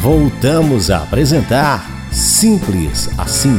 Voltamos a apresentar Simples Assim.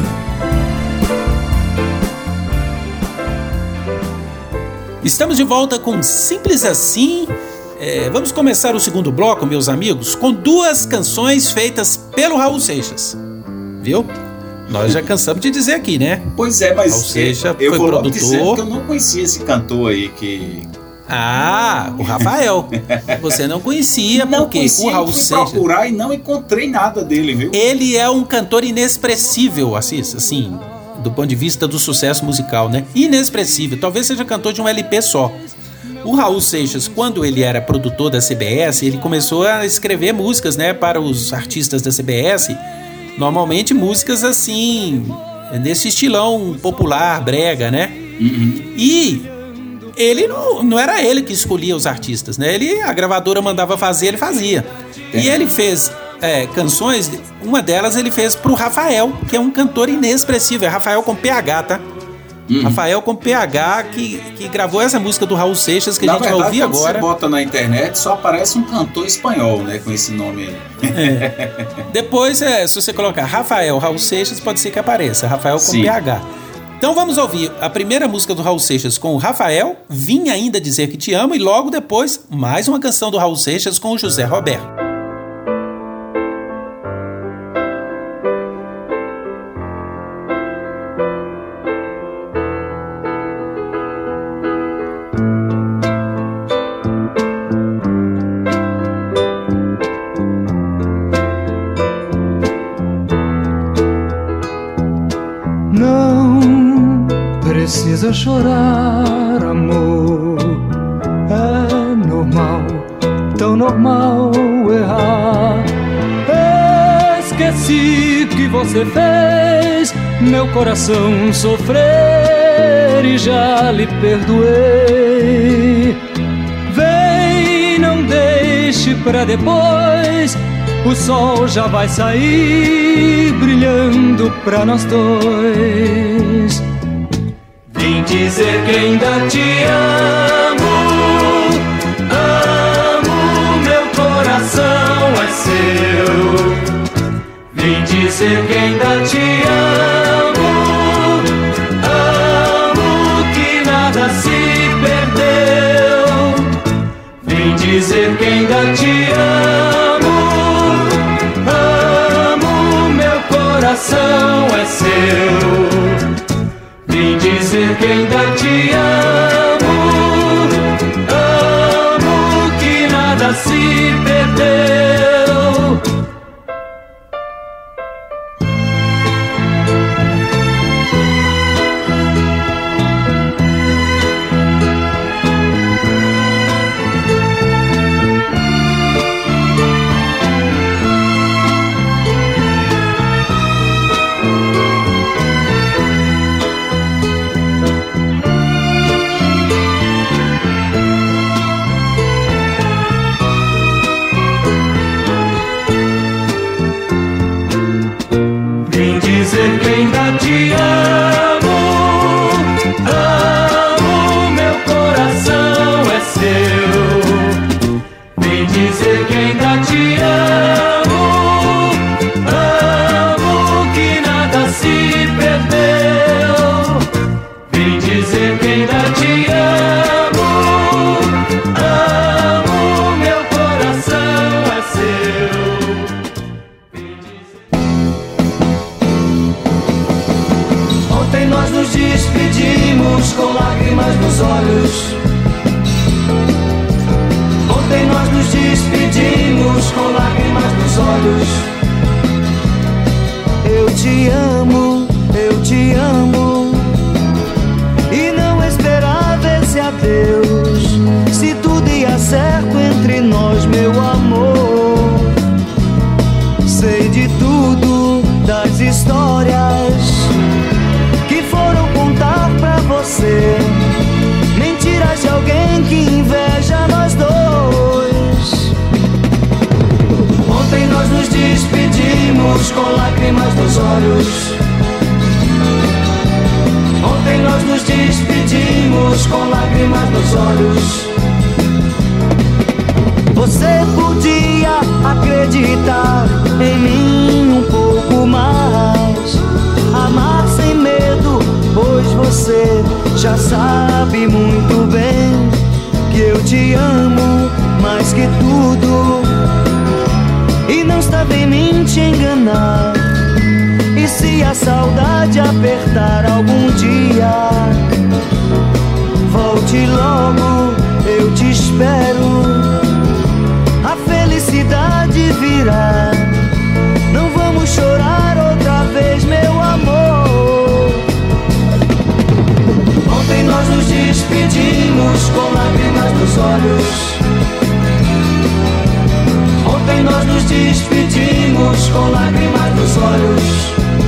Estamos de volta com Simples Assim. Vamos começar o segundo bloco, meus amigos, com duas canções feitas pelo Raul Seixas. Viu? Nós já cansamos de dizer aqui, né? Pois é, mas Raul Seixas eu foi vou produtor. dizer que eu não conhecia esse cantor aí que... O Rafael. Você não conhecia, não porque conhecia, o Raul fui Seixas... procurar e não encontrei nada dele, viu? Ele é um cantor inexpressível, assim, do ponto de vista do sucesso musical, né? Inexpressível. Talvez seja cantor de um LP só. O Raul Seixas, quando ele era produtor da CBS, ele começou a escrever músicas, né, para os artistas da CBS. Normalmente músicas assim, nesse estilão popular, brega, né? E ele não era ele que escolhia os artistas, né? A gravadora mandava fazer, ele fazia. E ele fez canções, uma delas ele fez pro Rafael, que é um cantor inexpressível. É Rafael com PH, tá? Rafael com PH, que gravou essa música do Raul Seixas, que a gente vai ouvir agora. Você bota na internet, só aparece um cantor espanhol, né, com esse nome aí. Depois, se você colocar Raul Seixas, pode ser que apareça, Rafael com PH. Então vamos ouvir a primeira música do Raul Seixas com o Rafael, Vim Ainda Dizer Que Te Amo, e logo depois, mais uma canção do Raul Seixas com o José Roberto. Precisa chorar, amor. É normal, tão normal errar. Esqueci que você fez meu coração sofrer e já lhe perdoei. Vem, não deixe pra depois. O sol já vai sair brilhando pra nós dois. Vim dizer que ainda te amo, amo, meu coração é seu. Vim dizer que ainda te amo, amo, que nada se perdeu. Vim dizer que ainda te amo, amo, meu coração é seu. Vim dizer que ainda te amo, amo, que nada se perdeu. Dizer que ainda te amo, amo, meu coração é seu. Vem dizer que ainda te amo, amo, que nada se perdeu. Vem dizer que ainda te amo, amo, meu coração é seu. Ontem nós nos despedimos com lágrimas nos olhos. Ontem nós nos despedimos com lágrimas nos olhos. Eu te amo, e não esperava esse adeus. Se tudo ia certo entre nós, meu amor. Sei de tudo, das histórias que foram contar pra você, mentiras de alguém que inveja nós dois. Ontem nós nos despedimos com lágrimas nos olhos. Ontem nós nos despedimos com lágrimas nos olhos. Você podia acreditar se a saudade apertar algum dia, volte logo, eu te espero. A felicidade virá. Não vamos chorar outra vez, meu amor. Ontem nós nos despedimos com lágrimas nos olhos. Ontem nós nos despedimos com lágrimas nos olhos.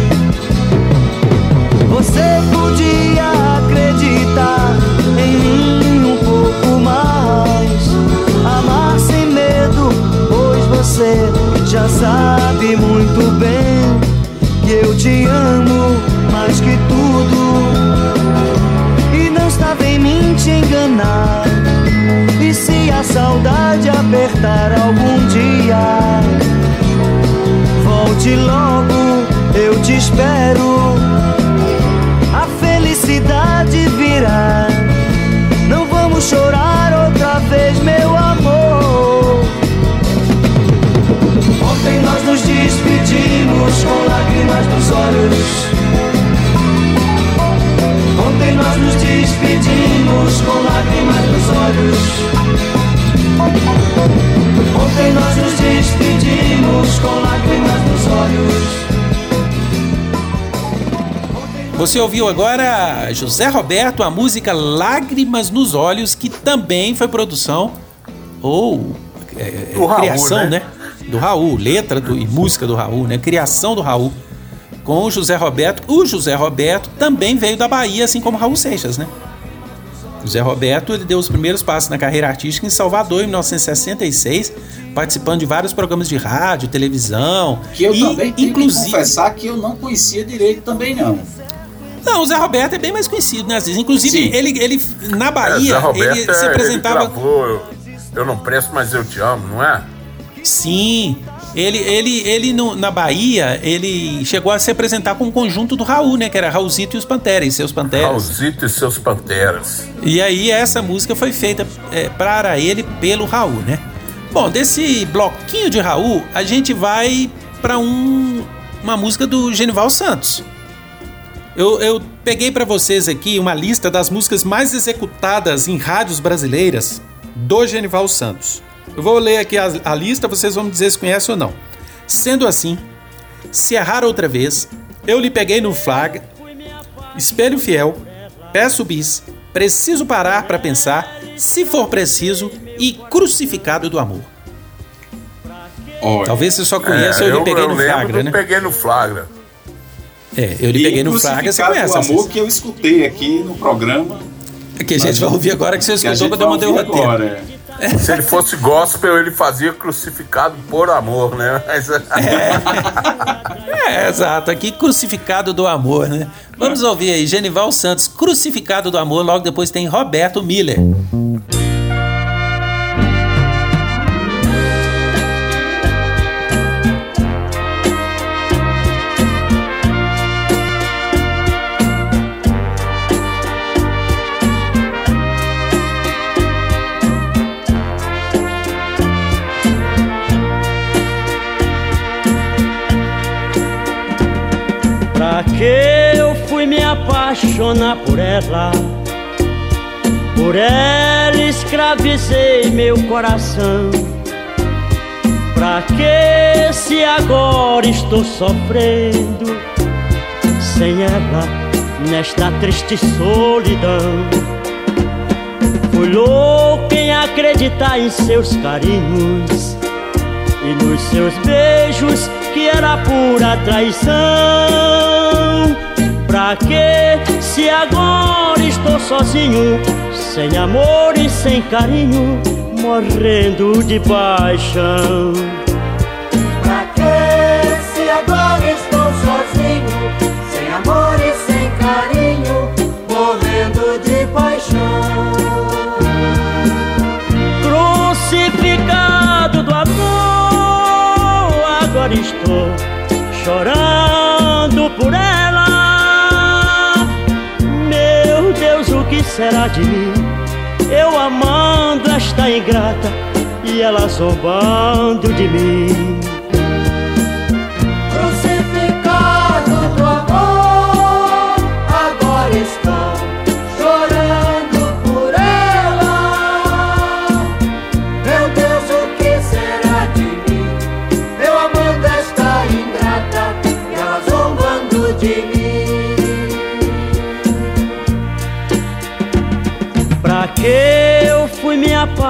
Você podia acreditar em mim um pouco mais, amar sem medo, pois você já sabe muito bem que eu te amo mais que tudo. E não estava em mim te enganar. E se a saudade apertar algum dia, volte logo, eu te espero. A felicidade virá. Não vamos chorar outra vez, meu amor. Ontem nós nos despedimos com lágrimas nos olhos. Ontem nós nos despedimos com lágrimas nos olhos. Ontem nós nos despedimos com lágrimas nos olhos. Você ouviu agora José Roberto, a música Lágrimas nos Olhos, que também foi produção ou criação, Raul, né? Do Raul, letra e música do Raul, né? Criação do Raul com o José Roberto. O José Roberto também veio da Bahia, assim como Raul Seixas, né? O José Roberto, ele deu os primeiros passos na carreira artística em Salvador em 1966, participando de vários programas de rádio, televisão. Que eu também tenho que confessar que eu não conhecia direito também, não. Não, o Zé Roberto é bem mais conhecido, né? Inclusive, ele na Bahia, ele se apresentava... Ele gravou Eu Não Presto, Mas Eu Te Amo, não é? Sim, na Bahia, ele chegou a se apresentar com um conjunto do Raul, né? Que era Raulzito e os Panteras, e seus Panteras. Raulzito e seus Panteras. E aí essa música foi feita para ele pelo Raul, né? Bom, desse bloquinho de Raul, a gente vai para uma música do Genival Santos. Eu peguei para vocês aqui uma lista das músicas mais executadas em rádios brasileiras do Genival Santos. Eu vou ler aqui a lista, vocês vão me dizer se conhecem ou não. Sendo assim, Se Errar Outra Vez, Eu Lhe Peguei no Flagra, Espelho Fiel, Peço Bis, Preciso Parar Pra Pensar, Se For Preciso e Crucificado do Amor. Olha, talvez você só conheça Eu Lhe Peguei no Flagra, né? Eu Peguei no Flagra. Eu Lhe Peguei no Flagra, você conhece. O Amor que eu escutei aqui no programa. Que a gente vai ouvir agora, que você escutou quando eu mandei o roteiro. Agora, Se ele fosse gospel, ele fazia Crucificado por Amor, né? Mas... exato, aqui Crucificado do Amor, né? Vamos ouvir aí, Genival Santos, Crucificado do Amor, logo depois tem Roberto Miller. Pra que eu fui me apaixonar por ela? Por ela escravizei meu coração. Pra que se agora estou sofrendo sem ela nesta triste solidão? Fui louco em acreditar em seus carinhos e nos seus beijos, que era pura traição. Pra que se agora estou sozinho, sem amor e sem carinho, morrendo de paixão? Pra que se agora estou sozinho, sem amor e sem carinho, morrendo de paixão? Crucificado do amor, agora estou chorando por ela. Meu Deus, o que será de mim? Eu amando esta ingrata e ela zombando de mim. Crucificado do amor,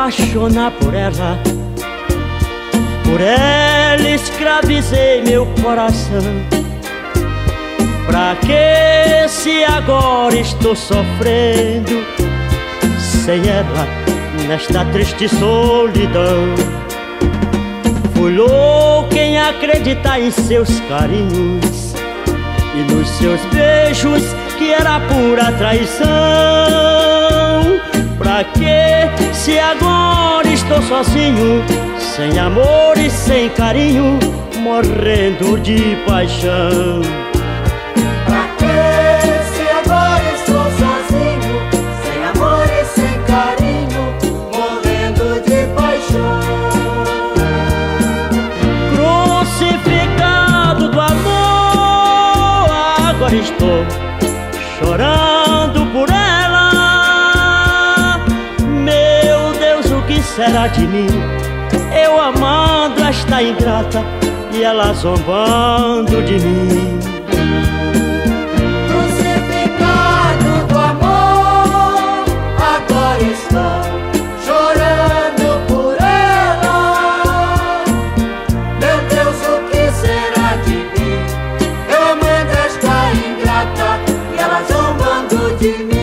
apaixonar por ela. Por ela escravizei meu coração. Pra que se agora estou sofrendo sem ela nesta triste solidão? Fui louco em acreditar em seus carinhos e nos seus beijos que era pura traição. Pra que se agora estou sozinho, sem amor e sem carinho, morrendo de paixão? Pra que se agora estou sozinho, sem amor e sem carinho, morrendo de paixão? Crucificado do amor, agora estou chorando por ela. Meu Deus, o que será de mim? Eu amando esta ingrata e ela zombando de mim. Crucificado do amor, agora estou chorando por ela. Meu Deus, o que será de mim? Eu amando esta ingrata e ela zombando de mim.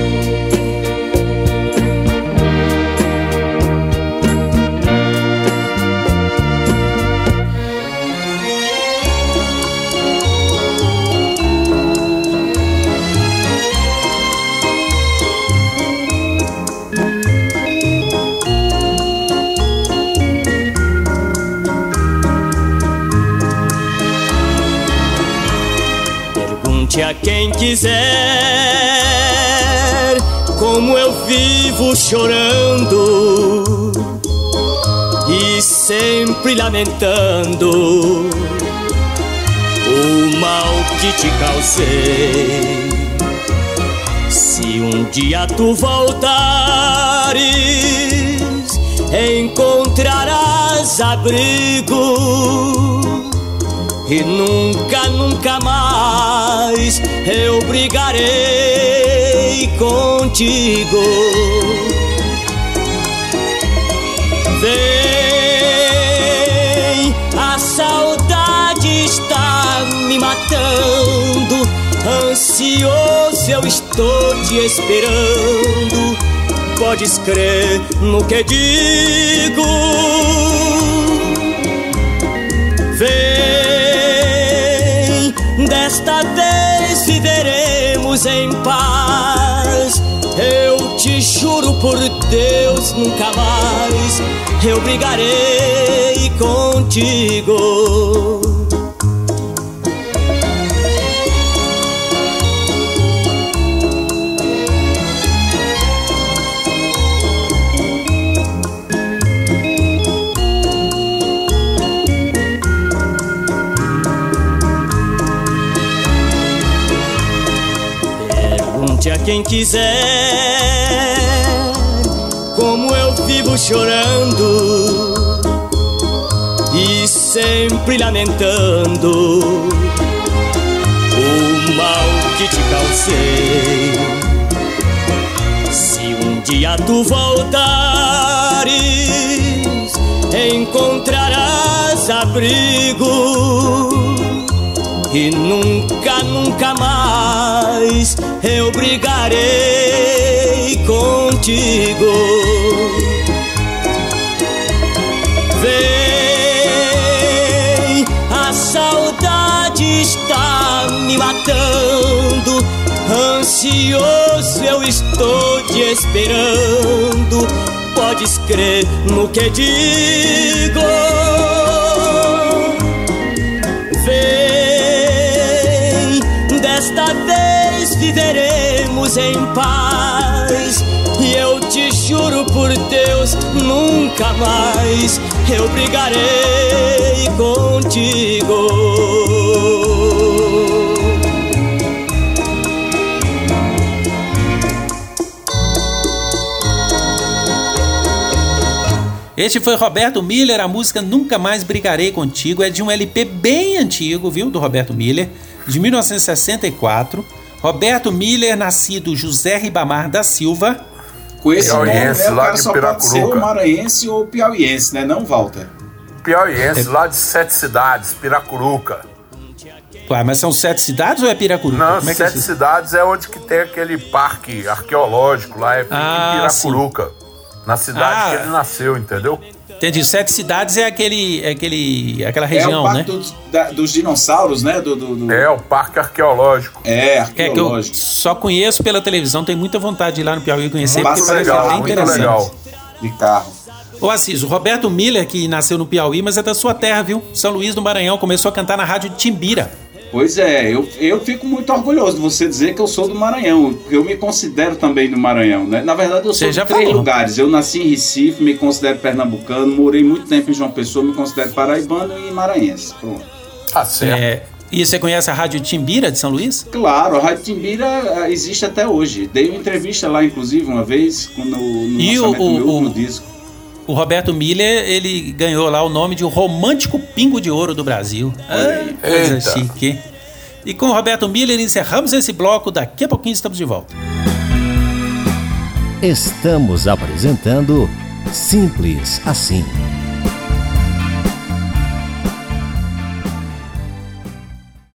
A quem quiser como eu vivo chorando e sempre lamentando o mal que te causei. Se um dia tu voltares, encontrarás abrigo e nunca, nunca mais eu brigarei contigo. Vem, a saudade está me matando, ansioso eu estou te esperando. Podes crer no que digo. Vem, desta vez viveremos em paz. Eu te juro por Deus, nunca mais eu brigarei contigo. A quem quiser como eu vivo chorando e sempre lamentando o mal que te causei. Se um dia tu voltares, encontrarás abrigo e nunca, nunca mais eu brigarei contigo. Vem, a saudade está me matando, ansioso eu estou te esperando. Podes crer no que digo. Desta vez viveremos em paz e eu te juro por Deus, nunca mais eu brigarei contigo. Este foi Roberto Miller, a música Nunca Mais Brigarei Contigo, é de um LP bem antigo, viu, do Roberto Miller, de 1964. Roberto Miller, nascido José Ribamar da Silva, Com esse nome, né, o lá cara de só pode ser ou Piracuruca. maranhense ou piauiense, né? Não, Walter? Piauiense, lá de 7 cidades, Piracuruca. Ué, mas são 7 cidades ou é Piracuruca? Não, Como é que 7 cidades é onde que tem aquele parque arqueológico lá, é em Piracuruca. Na cidade que ele nasceu, entendeu? Entendi. 7 cidades é aquela É região, o né? parque dos dinossauros, né? É, o parque arqueológico. É, É que eu arqueológico. só conheço pela televisão, tenho muita vontade de ir lá no Piauí conhecer, Muito porque parece legal, bem muito interessante. legal. De carro. Ô Assis, o Roberto Miller, que nasceu no Piauí, mas é da sua terra, viu? São Luís do Maranhão, começou a cantar na rádio de Timbira. Pois é, eu fico muito orgulhoso de você dizer que eu sou do Maranhão. Eu me considero também do Maranhão, né? Na verdade, eu sou de 3 lugares. Eu nasci em Recife, me considero pernambucano, morei muito tempo em João Pessoa, me considero paraibano e maranhense. Pronto. Ah, certo. E você conhece a rádio Timbira de São Luís? Claro, a Rádio Timbira existe até hoje. Dei uma entrevista lá, inclusive, uma vez, no lançamento do meu último disco. O Roberto Miller, ele ganhou lá o nome de o romântico pingo de ouro do Brasil. Coisa chique. E com o Roberto Miller encerramos esse bloco. Daqui a pouquinho estamos de volta. Estamos apresentando Simples Assim.